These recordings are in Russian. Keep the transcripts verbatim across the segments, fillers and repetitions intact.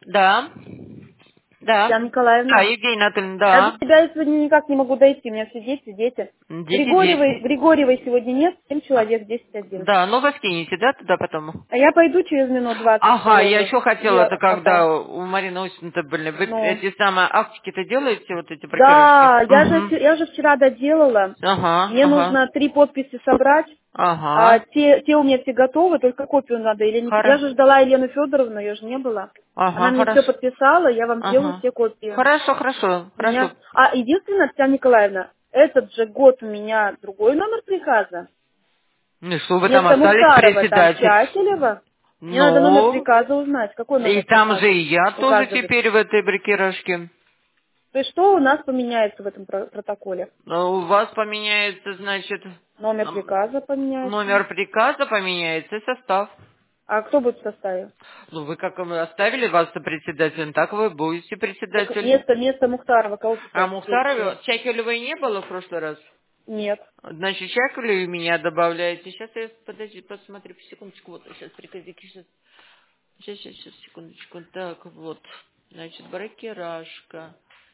Да. Да. Татьяна Да, Николаевна. Евгения Анатольевна, Я до да. тебя сегодня никак не могу дойти, у меня все дети, дети. Дети, Григорьевой, дети. Григорьевой сегодня нет, семь А, человек, десять один. Да, ну вы скинете, да, туда потом? А я пойду через минут двадцать в Ага, я столовую. еще хотела, Я, это ага, когда у Марины Осиповны были, вы ну. эти самые актики-то делаете, вот эти бракировщики? Да, я же, Угу. я же вчера доделала. Ага, Мне ага, нужно три подписи собрать. А ага. те, те у меня все готовы, только копию надо. Или не... Я Хоро... же ждала Елену Федоровну, ее же не было. Она Ага, мне все хорошо. подписала, я вам сделаю Ага. все копии. Хорошо, хорошо, У меня... хорошо. А единственное, Татьяна Николаевна, этот же год у меня другой номер приказа. Ну и что, вы там Вместо остались Мухтарова там председатель? Чакелева. Мне надо номер Ну, приказа узнать. Какой и номер там же приказа и я тоже указывает? теперь в этой бракировщике. То есть что у нас поменяется в этом про- протоколе? Но у вас поменяется, значит, Номер м, приказа поменяется. номер приказа поменяется и состав. А кто будет в составе? Ну, вы как вы оставили вас председателем, так вы будете Так председатель. место, место Мухтарова кого А писать? Мухтарова, Чакелевой не было в прошлый раз? Нет. Значит, Чакелевой меня добавляете. Сейчас я, подожди, посмотрю, секундочку, вот сейчас приказики, сейчас, сейчас, сейчас, сейчас, секундочку. Так, вот, значит, бракеражка,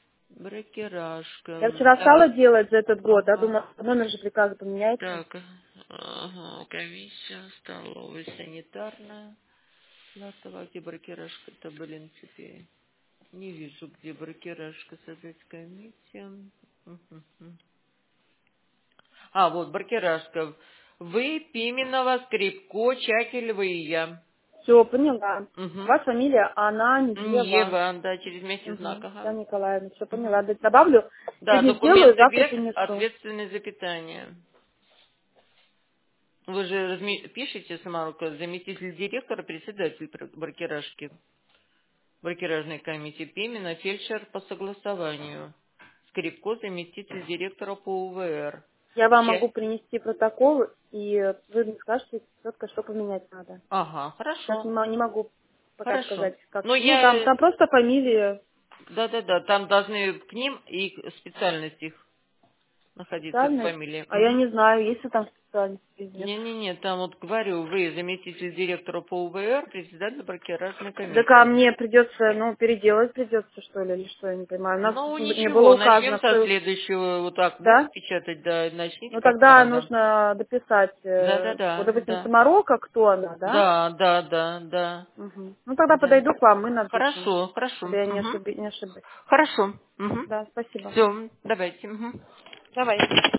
Я бракеражка, вчера стала так, делать за этот год, а ага, думаю, номер же приказа поменяется. так, ага, комиссия, столовая, санитарная, платова, где бракеражка-то, блин, теперь. Не вижу, где бракеражка, создать комиссию. Мгм. А, вот, бракеражка. Вы, Пименова, Скрипко, Чакелева и я. Все, поняла. Угу. Ваша фамилия Ананьева. Ева, да, через месяц знак, Угу. ага. Татьяна Николаевна, все Угу. поняла. Д- Добавлю. Да, Сегодня сделаю, документы завтра без, принесу. ответственность за питание. Вы же разми- пишете, Самарука, заместитель директора, председатель бр- бракеражки, бракеражной комиссии Пимена, фельдшер по согласованию. Скрипко, заместитель директора по УВР. Я вам Часть. могу принести протокол, и вы мне скажете четко, что поменять надо. Ага, Сейчас не, хорошо, мо- не могу пока хорошо. сказать, как. Ну, Ну, там, я, там просто фамилия да-да-да, там должны к ним и специальность их находиться к специальность. фамилии. А я Мгм. не знаю, есть ли там специальность или нет. Не-не-не, там вот говорю, вы заместитель директора по УВР, председатель бракеражной Так а комиссии. мне придется, ну, переделать придется, что ли, или что, я не понимаю. У нас Ну, не было ничего, начнем указано, со кто... следующего, вот так Да? будут печатать, да, начните Ну, как тогда надо. нужно дописать, э, вот, Да-да-да, допустим, да. Самарока, кто она, да? Да, да, да, да, Мгм. Ну, тогда да. подойду к вам, мы напишем, Хорошо, хорошо. чтобы я не, Мгм. ошиби- не ошиблась. Хорошо. Да, спасибо. Все, давайте. Мгм. Давай.